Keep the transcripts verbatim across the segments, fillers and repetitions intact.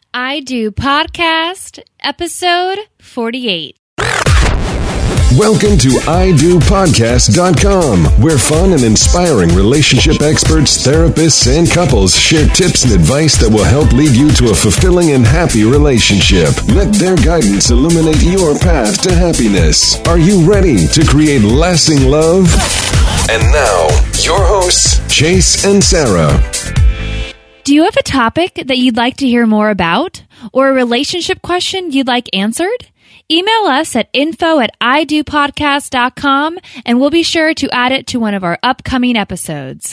I Do Podcast, episode forty-eight. Welcome to I Do Podcast dot com, where fun and inspiring relationship experts, therapists, and couples share tips and advice that will help lead you to a fulfilling and happy relationship. Let their guidance illuminate your path to happiness. Are you ready to create lasting love? And now, your hosts, Chase and Sarah. Do you have a topic that you'd like to hear more about? Or a relationship question you'd like answered? Email us at info at I Do Podcast dot com and we'll be sure to add it to one of our upcoming episodes.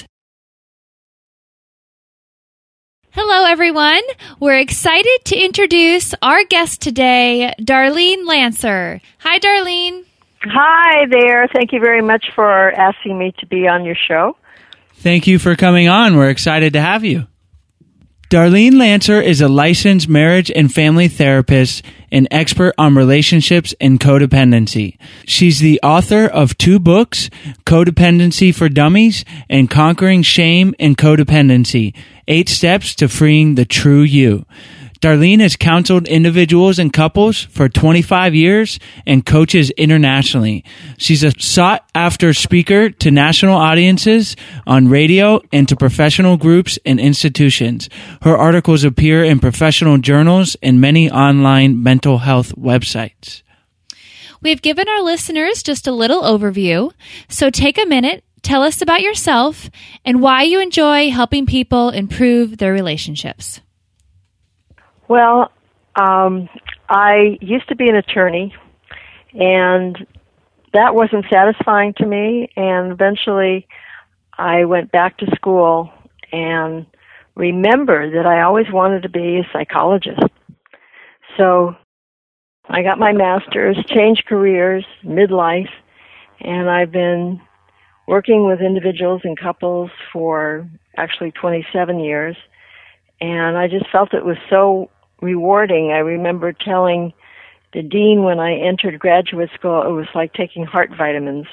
Hello, everyone. We're excited to introduce our guest today, Darlene Lancer. Hi, Darlene. Hi there. Thank you very much for asking me to be on your show. Thank you for coming on. We're excited to have you. Darlene Lancer is a licensed marriage and family therapist and expert on relationships and codependency. She's the author of two books, Codependency for Dummies and Conquering Shame and Codependency, Eight Steps to Freeing the True You. Darlene has counseled individuals and couples for twenty-five years and coaches internationally. She's a sought-after speaker to national audiences on radio and to professional groups and institutions. Her articles appear in professional journals and many online mental health websites. We've given our listeners just a little overview, so take a minute, tell us about yourself, and why you enjoy helping people improve their relationships. Well, um, I used to be an attorney, and that wasn't satisfying to me, and eventually I went back to school and remembered that I always wanted to be a psychologist. So I got my master's, changed careers, midlife, and I've been working with individuals and couples for actually twenty-seven years, and I just felt it was so rewarding. I remember telling the dean when I entered graduate school, it was like taking heart vitamins.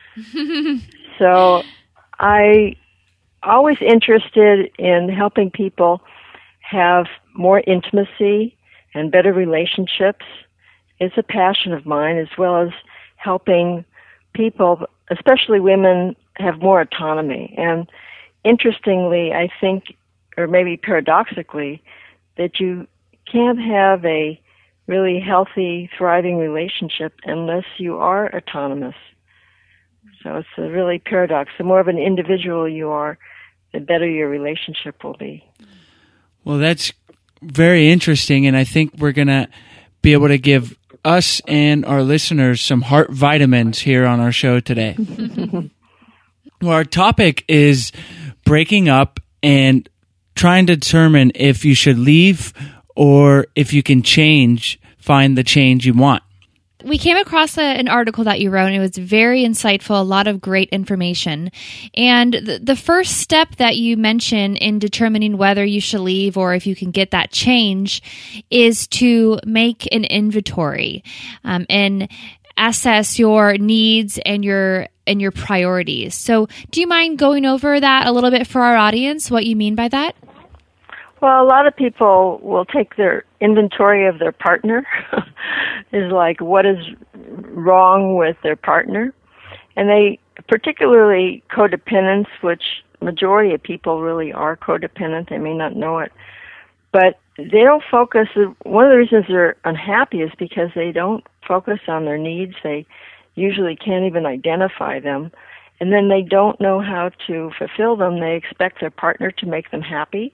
So I always interested in helping people have more intimacy and better relationships. It's a passion of mine, as well as helping people, especially women, have more autonomy. And interestingly, I think, or maybe paradoxically, that you can't have a really healthy, thriving relationship unless you are autonomous. So it's a really paradox. The more of an individual you are, the better your relationship will be. Well, that's very interesting, and I think we're going to be able to give us and our listeners some heart vitamins here on our show today. Well, our topic is breaking up and trying to determine if you should leave or if you can change, find the change you want. We came across a, an article that you wrote, and it was very insightful, a lot of great information. And the, the first step that you mention in determining whether you should leave or if you can get that change is to make an inventory um, and assess your needs and your and your priorities. So do you mind going over that a little bit for our audience, what you mean by that? Well, a lot of people will take their inventory of their partner, is like what is wrong with their partner. And they, particularly codependents, which majority of people really are codependent, they may not know it, but they don't focus, one of the reasons they're unhappy is because they don't focus on their needs. They usually can't even identify them. And then they don't know how to fulfill them. They expect their partner to make them happy.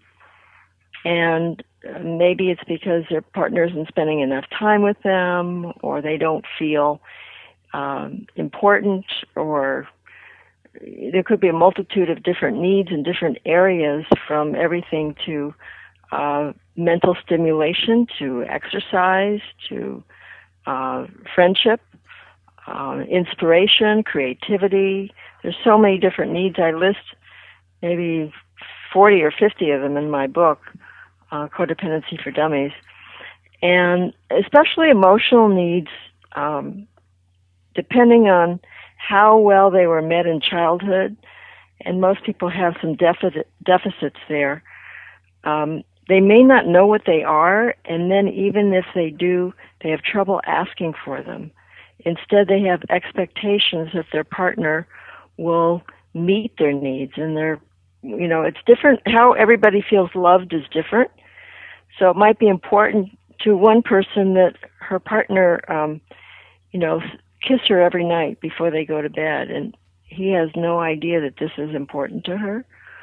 And maybe it's because their partner isn't spending enough time with them, or they don't feel um, important, or there could be a multitude of different needs in different areas, from everything to uh, mental stimulation, to exercise, to uh, friendship, uh, inspiration, creativity. There's so many different needs. I list maybe forty or fifty of them in my book, uh, Codependency for Dummies. And especially emotional needs, um, depending on how well they were met in childhood, and most people have some deficit, deficits there, um, they may not know what they are, and then even if they do, they have trouble asking for them. Instead, they have expectations that their partner will meet their needs, and they're, you know, it's different. How everybody feels loved is different. So it might be important to one person that her partner, um, you know, kiss her every night before they go to bed, and he has no idea that this is important to her.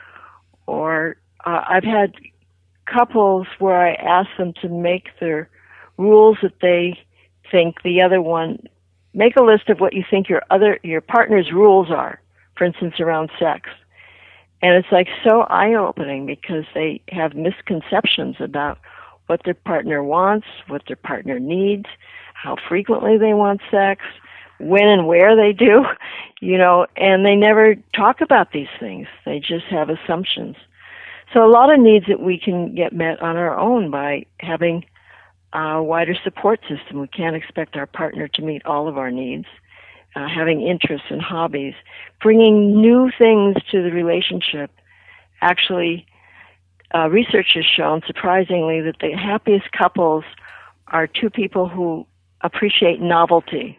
Or uh, I've had couples where I ask them to make their rules that they think the other one, make a list of what you think your other your partner's rules are, for instance, around sex. And it's like so eye-opening because they have misconceptions about what their partner wants, what their partner needs, how frequently they want sex, when and where they do, you know, and they never talk about these things. They just have assumptions. So a lot of needs that we can get met on our own by having a wider support system. We can't expect our partner to meet all of our needs. Uh, having interests and hobbies, bringing new things to the relationship. Actually, uh, research has shown, surprisingly, that the happiest couples are two people who appreciate novelty.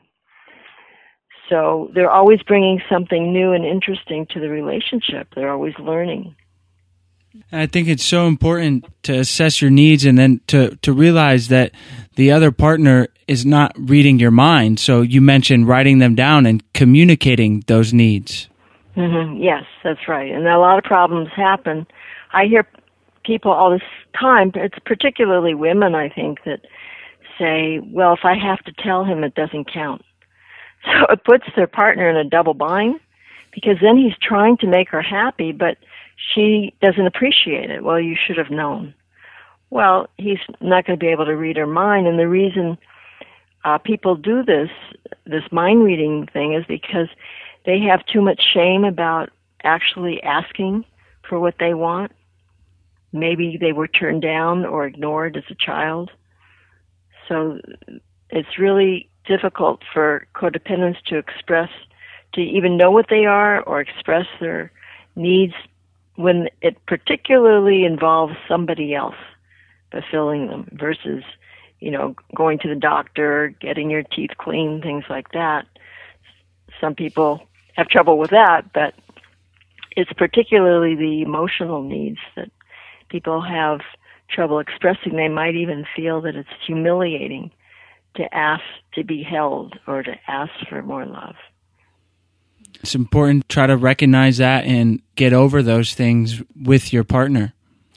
So they're always bringing something new and interesting to the relationship. They're always learning. I think it's so important to assess your needs and then to, to realize that the other partner is not reading your mind. So you mentioned writing them down and communicating those needs. Mm-hmm. Yes, that's right. And a lot of problems happen. I hear people all this time, it's particularly women, I think, that say, well, if I have to tell him, it doesn't count. So it puts their partner in a double bind because then he's trying to make her happy, but she doesn't appreciate it. Well, you should have known. Well, he's not going to be able to read her mind, and the reason uh, people do this, this mind-reading thing, is because they have too much shame about actually asking for what they want. Maybe they were turned down or ignored as a child. So it's really difficult for codependents to express, to even know what they are or express their needs when it particularly involves somebody else fulfilling them versus, you know, going to the doctor, getting your teeth cleaned, things like that. Some people have trouble with that, but it's particularly the emotional needs that people have trouble expressing. They might even feel that it's humiliating to ask to be held or to ask for more love. It's important to try to recognize that and get over those things with your partner.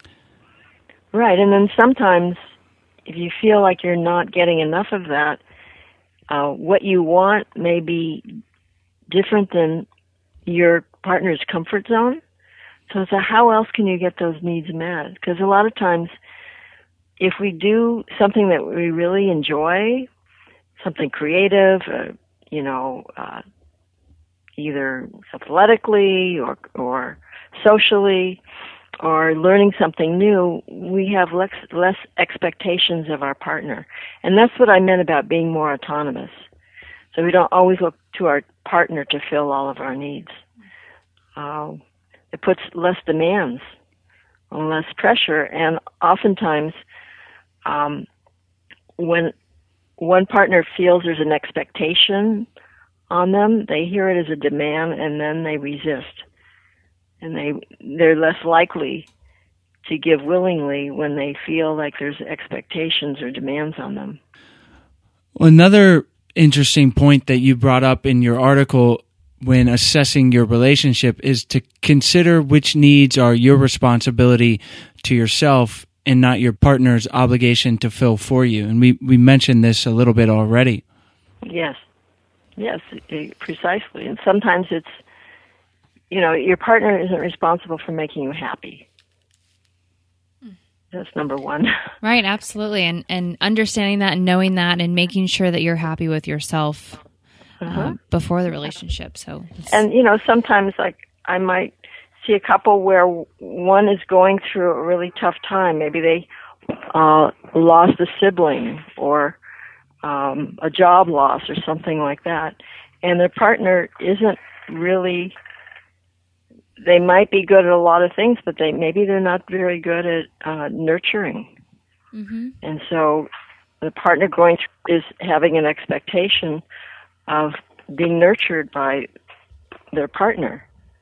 Right, and then sometimes if you feel like you're not getting enough of that, uh, what you want may be different than your partner's comfort zone. So it's a, how else can you get those needs met? Because a lot of times, if we do something that we really enjoy, something creative, uh, you know, uh, either athletically or or socially, or learning something new, we have less, less expectations of our partner. And that's what I meant about being more autonomous. So we don't always look to our partner to fill all of our needs. Uh, it puts less demands and less pressure, and oftentimes um, when one partner feels there's an expectation on them, they hear it as a demand and then they resist. And they, they're less likely to give willingly when they feel like there's expectations or demands on them. Well, another interesting point that you brought up in your article when assessing your relationship is to consider which needs are your responsibility to yourself and not your partner's obligation to fill for you. And we, we mentioned this a little bit already. Yes. Yes, precisely. And sometimes it's, you know, your partner isn't responsible for making you happy. That's number one. Right, absolutely. And and understanding that and knowing that and making sure that you're happy with yourself uh-huh. uh, before the relationship. So, and, you know, sometimes, like, I might see a couple where one is going through a really tough time. Maybe they uh, lost a sibling or um, a job loss or something like that. And their partner isn't really they might be good at a lot of things, but they maybe they're not very good at uh, nurturing. Mm-hmm. And so the partner going through is having an expectation of being nurtured by their partner.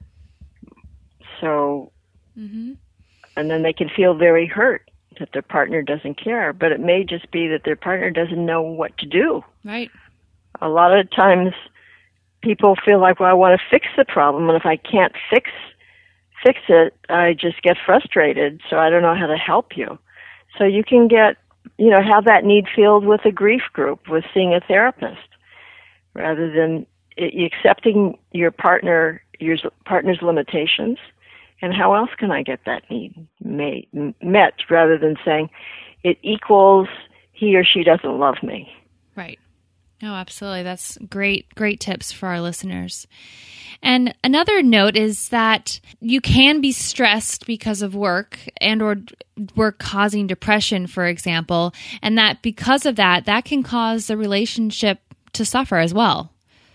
So, mm-hmm. and then they can feel very hurt that their partner doesn't care, but it may just be that their partner doesn't know what to do. Right. A lot of times people feel like, well, I want to fix the problem, and if I can't fix fix it, I just get frustrated, so I don't know how to help you. So you can get, you know, have that need filled with a grief group, with seeing a therapist, rather than accepting your partner, your partner's limitations, and how else can I get that need made, met, rather than saying it equals he or she doesn't love me. Right. No, absolutely. That's great, great tips for our listeners. And another note is that you can be stressed because of work and or work causing depression, for example, and that because of that, that can cause the relationship to suffer as well.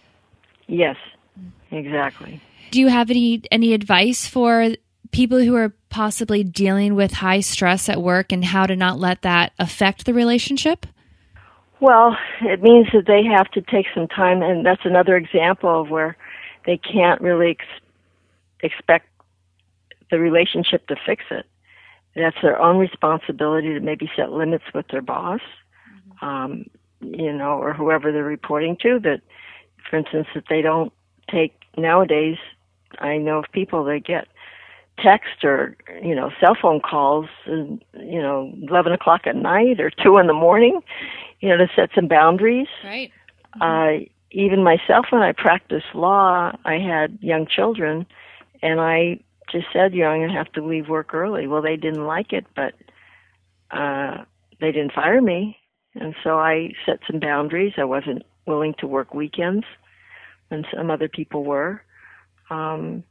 Yes, exactly. Do you have any, any advice for people who are possibly dealing with high stress at work and how to not let that affect the relationship? Well, it means that they have to take some time, and that's another example of where they can't really ex- expect the relationship to fix it. That's their own responsibility to maybe set limits with their boss, mm-hmm. um, you know, or whoever they're reporting to. That, for instance, that they don't take, nowadays, I know of people that get text or, you know, cell phone calls, and, you know, eleven o'clock at night or two in the morning, you know, to set some boundaries. Right. Mm-hmm. Uh, even myself, when I practiced law, I had young children, and I just said, you know, I'm going to have to leave work early. Well, they didn't like it, but uh, they didn't fire me. And so I set some boundaries. I wasn't willing to work weekends when some other people were. Um,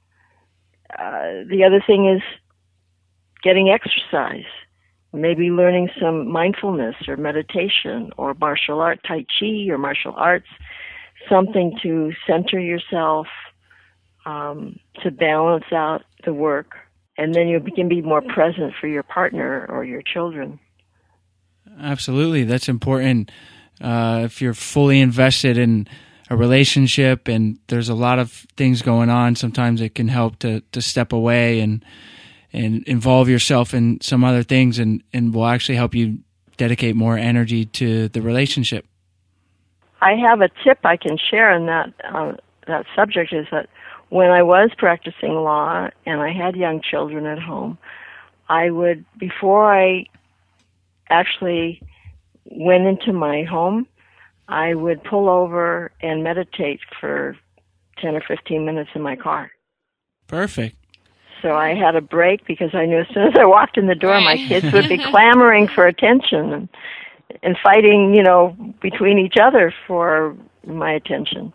uh, the other thing is getting exercise, maybe learning some mindfulness or meditation or martial art, Tai Chi or martial arts, something to center yourself, um, to balance out the work, and then you can be more present for your partner or your children. Absolutely. That's important. Uh, if you're fully invested in a relationship and there's a lot of things going on, sometimes it can help to, to step away and and involve yourself in some other things, and, and will actually help you dedicate more energy to the relationship. I have a tip I can share in that uh, that subject, is that when I was practicing law and I had young children at home, I would, before I actually went into my home, I would pull over and meditate for ten or fifteen minutes in my car. Perfect. So I had a break because I knew as soon as I walked in the door, right. my kids would be clamoring for attention and, and fighting, you know, between each other for my attention.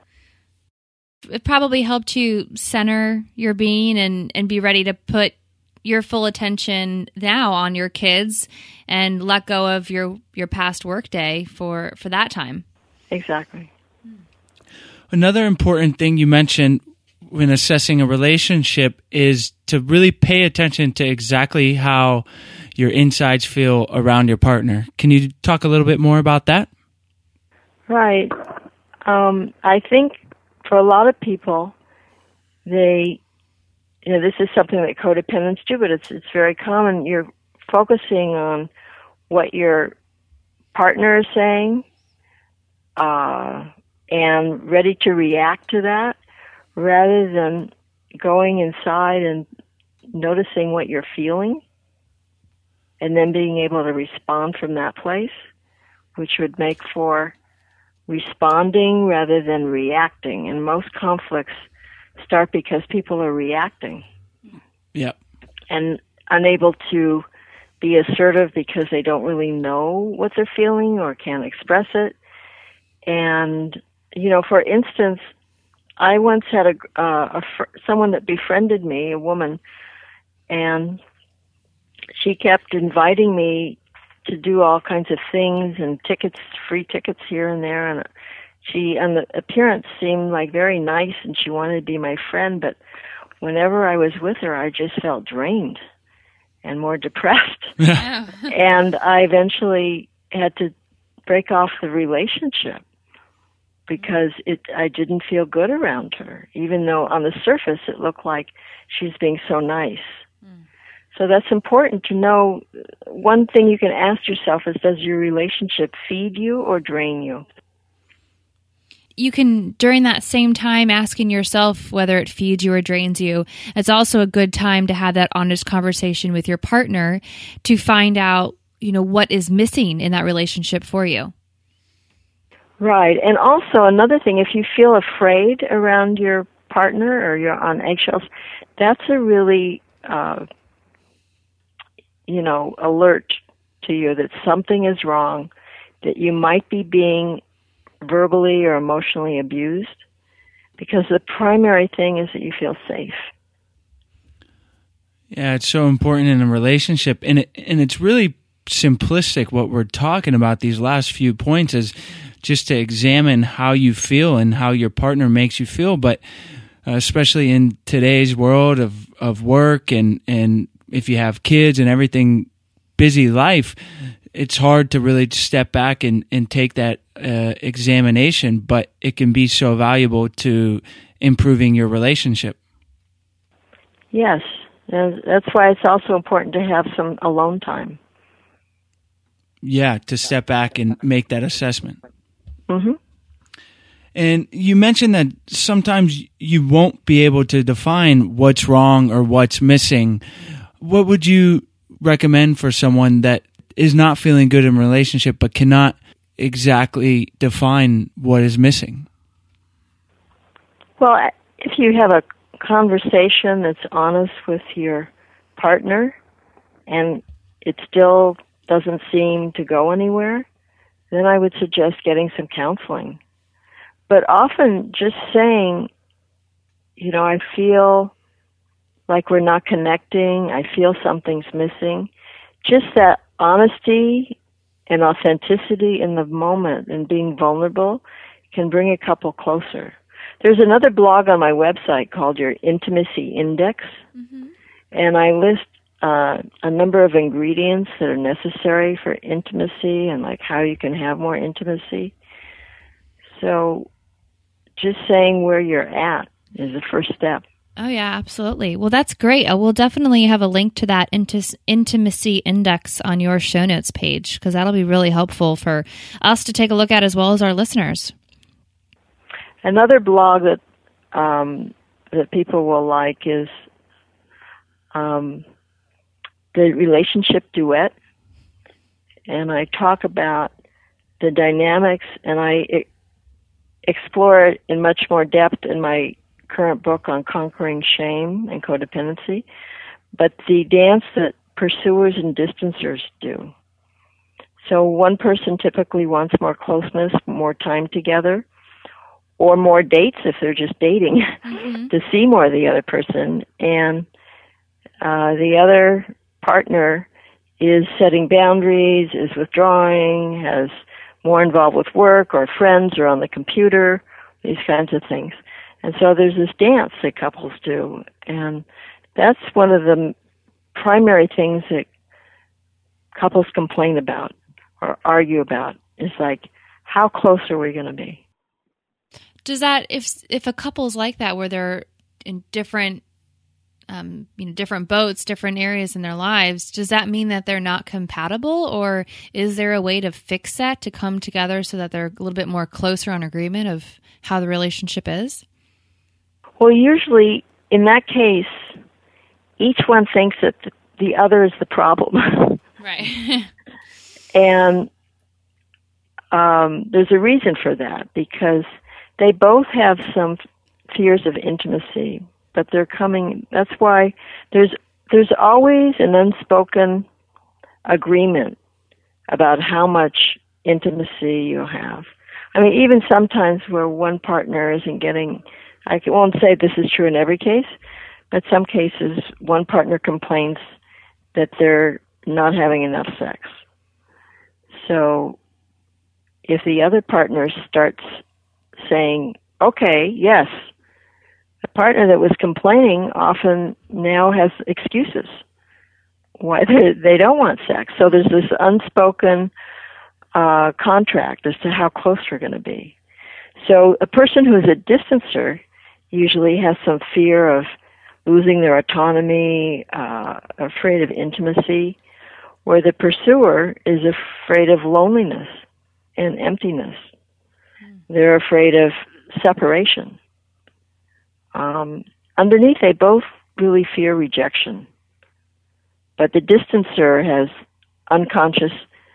It probably helped you center your being and, and be ready to put your full attention now on your kids and let go of your, your past workday for, for that time. Exactly. Another important thing you mentioned when assessing a relationship is to really pay attention to exactly how your insides feel around your partner. Can you talk a little bit more about that? Right. Um, I think for a lot of people, they, you know, this is something that codependents do, but it's it's very common. You're focusing on what your partner is saying, uh, and ready to react to that, rather than going inside and noticing what you're feeling and then being able to respond from that place, which would make for responding rather than reacting. And most conflicts start because people are reacting. Yep. And unable to be assertive because they don't really know what they're feeling or can't express it. And, you know, for instance, I once had a, uh, a fr- someone that befriended me, a woman, and she kept inviting me to do all kinds of things and tickets, free tickets here and there. And she, on the appearance, seemed like very nice, and she wanted to be my friend. But whenever I was with her, I just felt drained and more depressed. Yeah. And I eventually had to break off the relationship because it I didn't feel good around her, even though on the surface it looked like she's being so nice. Mm. So that's important to know. One thing you can ask yourself is, does your relationship feed you or drain you? You can, during that same time, asking yourself whether it feeds you or drains you, it's also a good time to have that honest conversation with your partner to find out, you know, what is missing in that relationship for you. Right. And also another thing, if you feel afraid around your partner or you're on eggshells, that's a really, uh, you know, alert to you that something is wrong, that you might be being verbally or emotionally abused, because the primary thing is that you feel safe. Yeah, it's so important in a relationship, and it, and it's really simplistic what we're talking about. These last few points is just to examine how you feel and how your partner makes you feel, but uh, especially in today's world of, of work and, and if you have kids and everything, busy life, it's hard to really step back and, and take that uh, examination, but it can be so valuable to improving your relationship. Yes, and that's why it's also important to have some alone time. Yeah, to step back and make that assessment. Mm-hmm. And you mentioned that sometimes you won't be able to define what's wrong or what's missing. What would you recommend for someone that is not feeling good in a relationship but cannot exactly define what is missing? Well, if you have a conversation that's honest with your partner and it still doesn't seem to go anywhere, then I would suggest getting some counseling. But often just saying, you know, I feel like we're not connecting, I feel something's missing, just that honesty and authenticity in the moment and being vulnerable can bring a couple closer. There's another blog on my website called Your Intimacy Index, mm-hmm. and I list uh, a number of ingredients that are necessary for intimacy and like how you can have more intimacy. So just saying where you're at is the first step. Oh, yeah, absolutely. Well, that's great. We'll definitely have a link to that inti- intimacy index on your show notes page, because that'll be really helpful for us to take a look at as well as our listeners. Another blog that um, that people will like is um, the Relationship Duet. And I talk about the dynamics, and I e- explore it in much more depth in my current book on conquering shame and codependency, but the dance that pursuers and distancers do. So one person typically wants more closeness, more time together, or more dates if they're just dating, mm-hmm. to see more of the other person. And uh, the other partner is setting boundaries, is withdrawing, has more involved with work or friends or on the computer, these kinds of things. And so there's this dance that couples do, and that's one of the primary things that couples complain about or argue about, is like, how close are we going to be? Does that, if if a couple's like that, where they're in different, um, you know, different boats, different areas in their lives, does that mean that they're not compatible, or is there a way to fix that, to come together so that they're a little bit more closer on agreement of how the relationship is? Well, usually in that case, each one thinks that the other is the problem. Right. And um, there's a reason for that, because they both have some fears of intimacy, but they're coming, that's why there's there's always an unspoken agreement about how much intimacy you'll have. I mean, even sometimes where one partner isn't getting, I won't say this is true in every case, but some cases one partner complains that they're not having enough sex. So if the other partner starts saying, okay, yes, the partner that was complaining often now has excuses why they, they don't want sex. So there's this unspoken uh, contract as to how close we're going to be. So a person who's a distancer usually has some fear of losing their autonomy, uh, afraid of intimacy, where the pursuer is afraid of loneliness and emptiness. Mm. They're afraid of separation. Um, underneath, they both really fear rejection. But the distancer has unconscious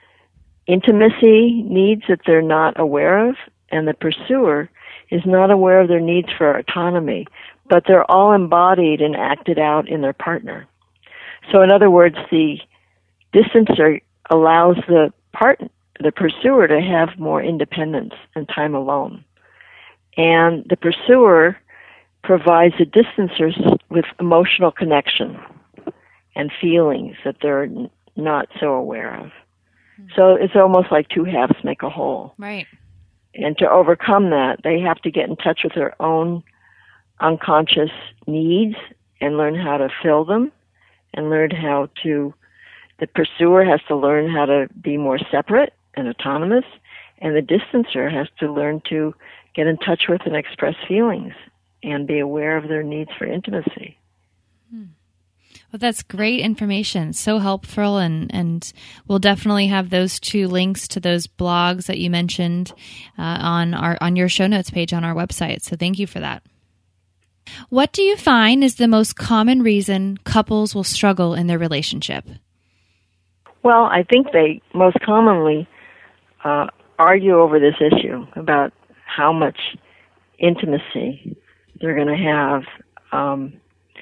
intimacy needs that they're not aware of, and the pursuer is not aware of their needs for autonomy, but they're all embodied and acted out in their partner. So in other words, the distancer allows the part, the pursuer to have more independence and time alone. And the pursuer provides the distancers with emotional connection and feelings that they're n- not so aware of. Mm-hmm. So it's almost like two halves make a whole. Right. And to overcome that, they have to get in touch with their own unconscious needs and learn how to fill them, and learn how to, the pursuer has to learn how to be more separate and autonomous, and the distancer has to learn to get in touch with and express feelings and be aware of their needs for intimacy. Hmm. Well, that's great information. So helpful, and, and we'll definitely have those two links to those blogs that you mentioned uh, on our on your show notes page on our website. So thank you for that. What do you find is the most common reason couples will struggle in their relationship? Well, I think they most commonly uh, argue over this issue about how much intimacy they're going to have. Um,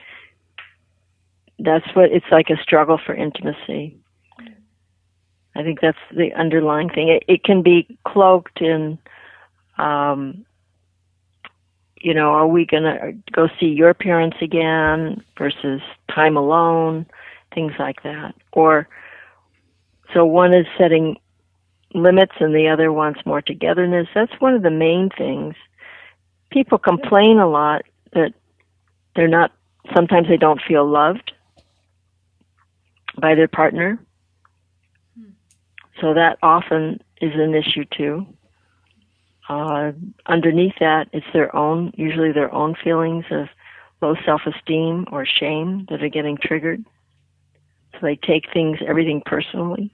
that's what it's like, a struggle for intimacy. I think that's the underlying thing. It, it can be cloaked in, um, you know, are we going to go see your parents again versus time alone, things like that. Or, so one is setting limits and the other wants more togetherness. That's one of the main things. People complain a lot that they're not, sometimes they don't feel loved by their partner. So that often is an issue too. Uh, underneath that, it's their own, usually their own feelings of low self-esteem or shame that are getting triggered. So they take things, everything personally.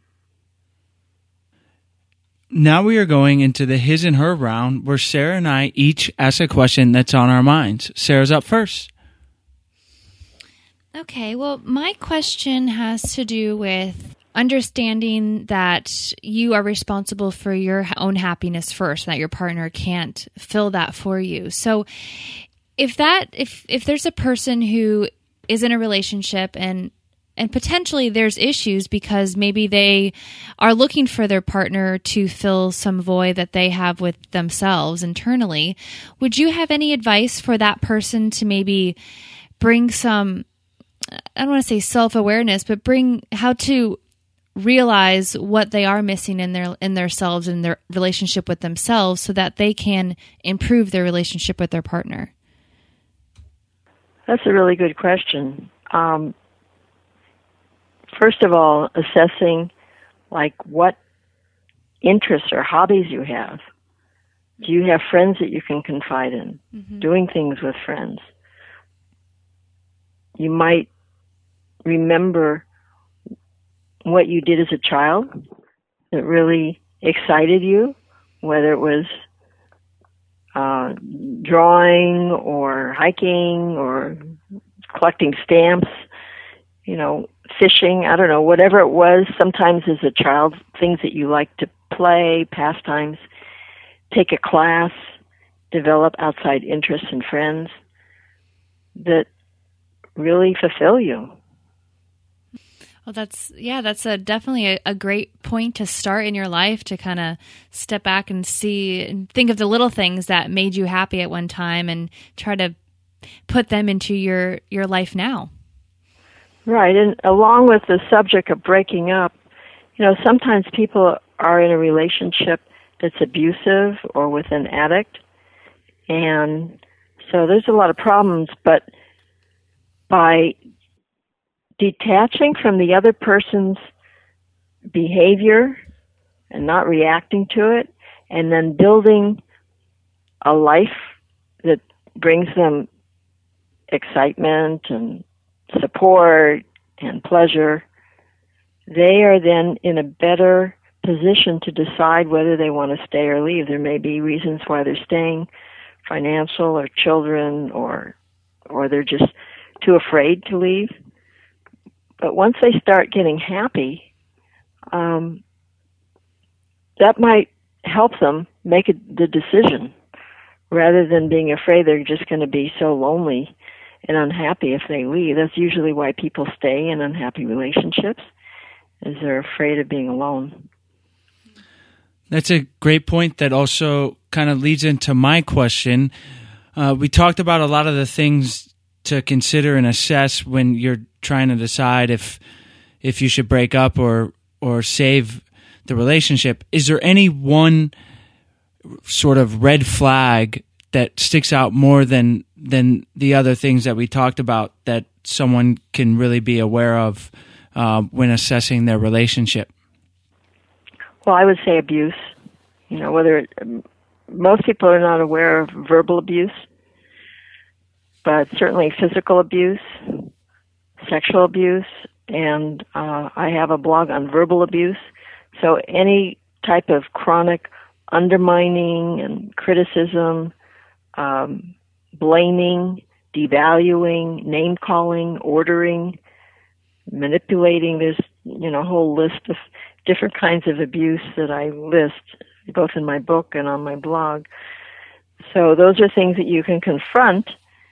Now we are going into the his and her round, where Sarah and I each ask a question that's on our minds. Sarah's up first. Okay, well, my question has to do with understanding that you are responsible for your own happiness first, that your partner can't fill that for you. So if that, if, if there's a person who is in a relationship and and potentially there's issues because maybe they are looking for their partner to fill some void that they have with themselves internally, would you have any advice for that person to maybe bring some, I don't want to say self-awareness, but bring how to realize what they are missing in their in themselves and their relationship with themselves so that they can improve their relationship with their partner? That's a really good question. Um, first of all, assessing like what interests or hobbies you have. Do you have friends that you can confide in? Mm-hmm. Doing things with friends. You might remember what you did as a child that really excited you, whether it was uh, drawing or hiking or collecting stamps, you know, fishing, I don't know, whatever it was. Sometimes as a child, things that you like to play, pastimes, take a class, develop outside interests and friends that really fulfill you. Well, that's, yeah, that's a, definitely a, a great point to start in your life, to kind of step back and see and think of the little things that made you happy at one time and try to put them into your, your life now. Right. And along with the subject of breaking up, you know, sometimes people are in a relationship that's abusive or with an addict, and So there's a lot of problems, but by detaching from the other person's behavior and not reacting to it, and then building a life that brings them excitement and support and pleasure, they are then in a better position to decide whether they want to stay or leave. There may be reasons why they're staying, financial or children, or or they're just too afraid to leave. But once they start getting happy, um, that might help them make a, the decision, rather than being afraid they're just going to be so lonely and unhappy if they leave. That's usually why people stay in unhappy relationships, is they're afraid of being alone. That's a great point that also kind of leads into my question. Uh, we talked about a lot of the things to consider and assess when you're trying to decide if if you should break up or or save the relationship. Is there any one sort of red flag that sticks out more than than the other things that we talked about that someone can really be aware of uh, when assessing their relationship? Well, I would say abuse. You know, whether it, most people are not aware of verbal abuse, but certainly physical abuse, sexual abuse, and uh, I have a blog on verbal abuse. So any type of chronic undermining and criticism, um, blaming, devaluing, name-calling, ordering, manipulating, there's, you know, a whole list of different kinds of abuse that I list, both in my book and on my blog. So those are things that you can confront,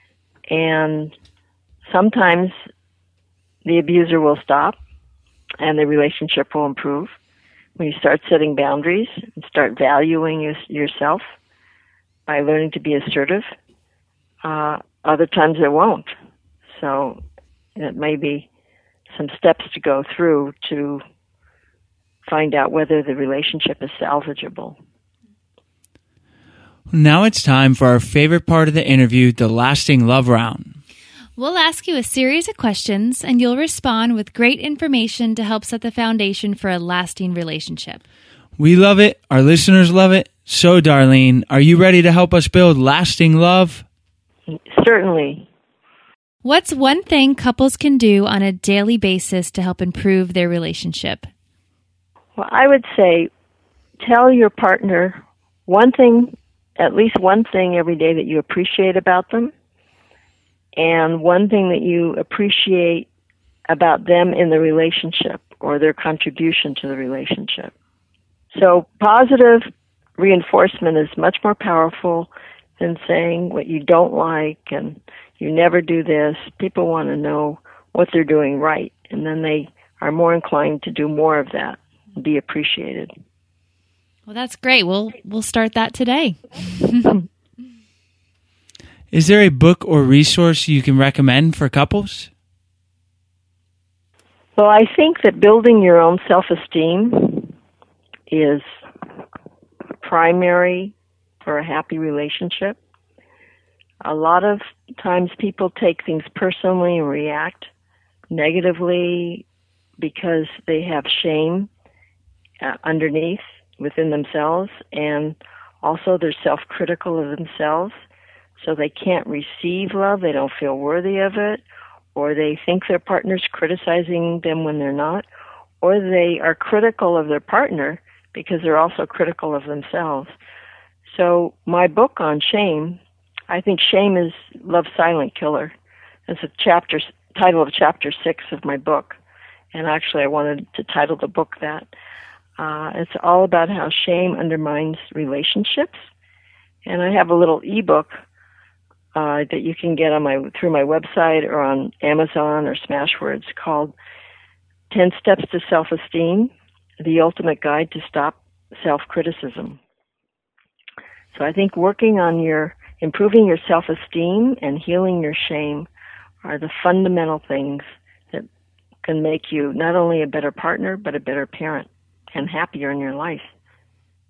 and sometimes the abuser will stop and the relationship will improve. When you start setting boundaries and start valuing your, yourself by learning to be assertive, uh, other times it won't. So it may be some steps to go through to find out whether the relationship is salvageable. Now it's time for our favorite part of the interview, the lasting love round. We'll ask you a series of questions, and you'll respond with great information to help set the foundation for a lasting relationship. We love it. Our listeners love it. So, Darlene, are you ready to help us build lasting love? Certainly. What's one thing couples can do on a daily basis to help improve their relationship? Well, I would say tell your partner one thing, at least one thing every day that you appreciate about them, and one thing that you appreciate about them in the relationship or their contribution to the relationship. So positive reinforcement is much more powerful than saying what you don't like and you never do this. People want to know what they're doing right, and then they are more inclined to do more of that and be appreciated. Well, that's great. We'll we'll start that today. Is there a book or resource you can recommend for couples? Well, I think that building your own self-esteem is primary for a happy relationship. A lot of times people take things personally and react negatively because they have shame uh, underneath within themselves, and also they're self-critical of themselves. So they can't receive love, they don't feel worthy of it, or they think their partner's criticizing them when they're not, or they are critical of their partner because they're also critical of themselves. So my book on shame, I think shame is love's silent killer. It's a chapter, title of chapter six of my book, and actually I wanted to title the book that. Uh, it's all about how shame undermines relationships, and I have a little ebook Uh, that you can get on my through my website or on Amazon or Smashwords called ten Steps to Self-Esteem, the Ultimate Guide to Stop Self-Criticism. So I think working on your, improving your self-esteem and healing your shame are the fundamental things that can make you not only a better partner, but a better parent and happier in your life.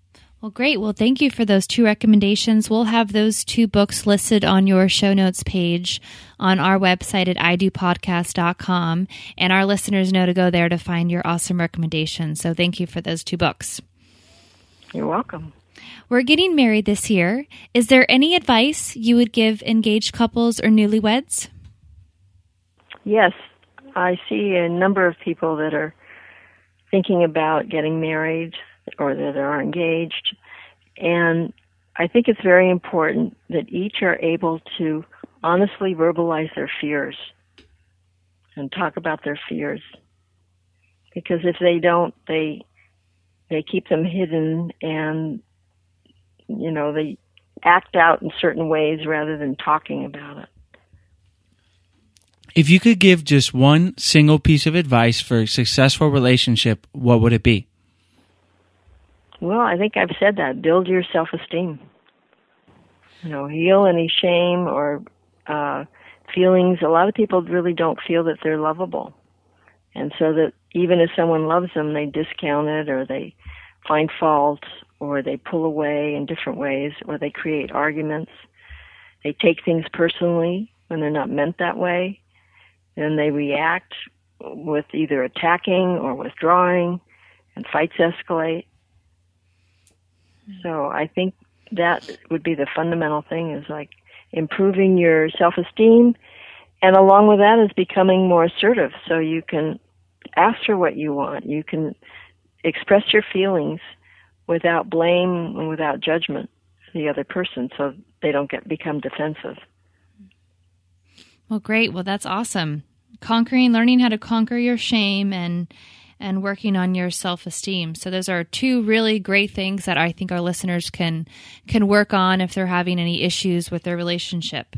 Well, great. Well, thank you for those two recommendations. We'll have those two books listed on your show notes page on our website at i do podcast dot com, and our listeners know to go there to find your awesome recommendations. So thank you for those two books. You're welcome. We're getting married this year. Is there any advice you would give engaged couples or newlyweds? Yes. I see a number of people that are thinking about getting married or that are engaged, and I think it's very important that each are able to honestly verbalize their fears and talk about their fears, because if they don't, they they keep them hidden, and you know, they act out in certain ways rather than talking about it. If you could give just one single piece of advice for a successful relationship, what would it be? Well, I think I've said that. Build your self-esteem. You know, heal any shame or uh, feelings. A lot of people really don't feel that they're lovable. And so that even if someone loves them, they discount it, or they find fault, or they pull away in different ways, or they create arguments. They take things personally when they're not meant that way. Then they react with either attacking or withdrawing, and fights escalate. So I think that would be the fundamental thing, is like improving your self-esteem, and along with that is becoming more assertive, so you can ask for what you want. You can express your feelings without blame and without judgment for the other person, so they don't get become defensive. Well, great. Well, that's awesome. Conquering, learning how to conquer your shame and and working on your self-esteem. So those are two really great things that I think our listeners can can work on if they're having any issues with their relationship.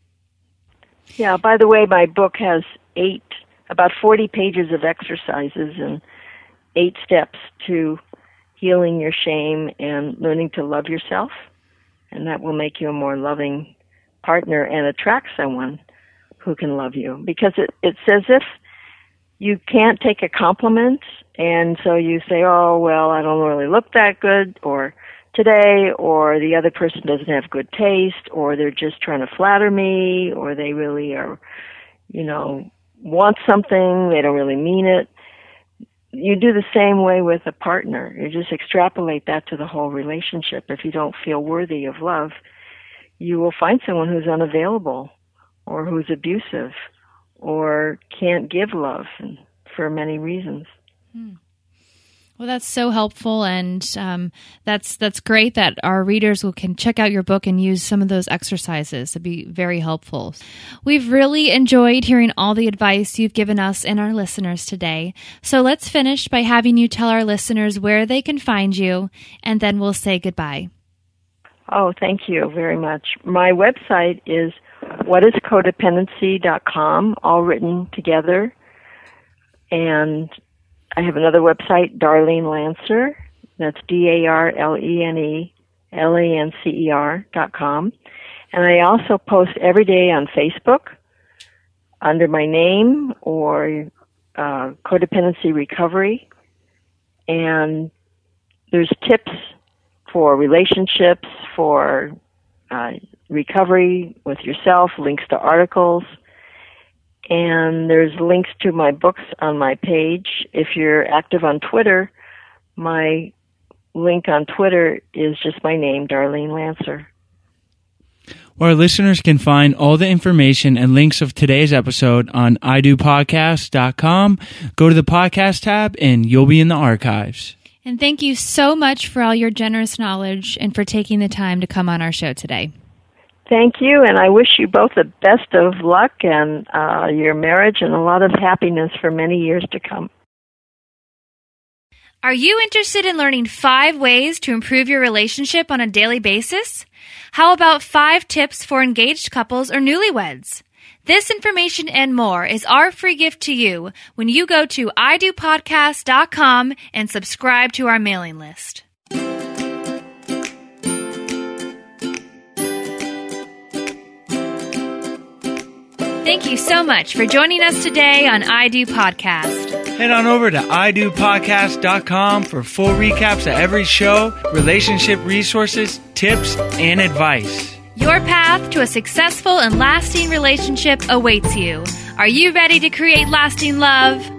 Yeah, by the way, my book has eight, about forty pages of exercises and eight steps to healing your shame and learning to love yourself. And that will make you a more loving partner and attract someone who can love you. Because it, it's as if you can't take a compliment, and so you say, oh, well, I don't really look that good, or today, or the other person doesn't have good taste, or they're just trying to flatter me, or they really are, you know, want something, they don't really mean it. You do the same way with a partner. You just extrapolate that to the whole relationship. If you don't feel worthy of love, you will find someone who's unavailable, or who's abusive, or can't give love for many reasons. Hmm. Well, that's so helpful, and um, that's that's great that our readers will, can check out your book and use some of those exercises. It'd be very helpful. We've really enjoyed hearing all the advice you've given us and our listeners today. So let's finish by having you tell our listeners where they can find you, and then we'll say goodbye. Oh, thank you very much. My website is what is codependency dot com, all written together. And I have another website, Darlene Lancer. That's D A R L E N E L A N C E R dot com. And I also post every day on Facebook under my name, or uh, Codependency Recovery. And there's tips for relationships, for uh, recovery with yourself, links to articles, and there's links to my books on my page. If you're active on Twitter, my link on Twitter is just my name, Darlene Lancer. Well, our listeners can find all the information and links of today's episode on i do podcast dot com. Go to the podcast tab and you'll be in the archives. And thank you so much for all your generous knowledge and for taking the time to come on our show today. Thank you, and I wish you both the best of luck and uh, your marriage and a lot of happiness for many years to come. Are you interested in learning five ways to improve your relationship on a daily basis? How about five tips for engaged couples or newlyweds? This information and more is our free gift to you when you go to i do podcast dot com and subscribe to our mailing list. Thank you so much for joining us today on I Do Podcast. Head on over to I do podcast dot com for full recaps of every show, relationship resources, tips, and advice. Your path to a successful and lasting relationship awaits you. Are you ready to create lasting love?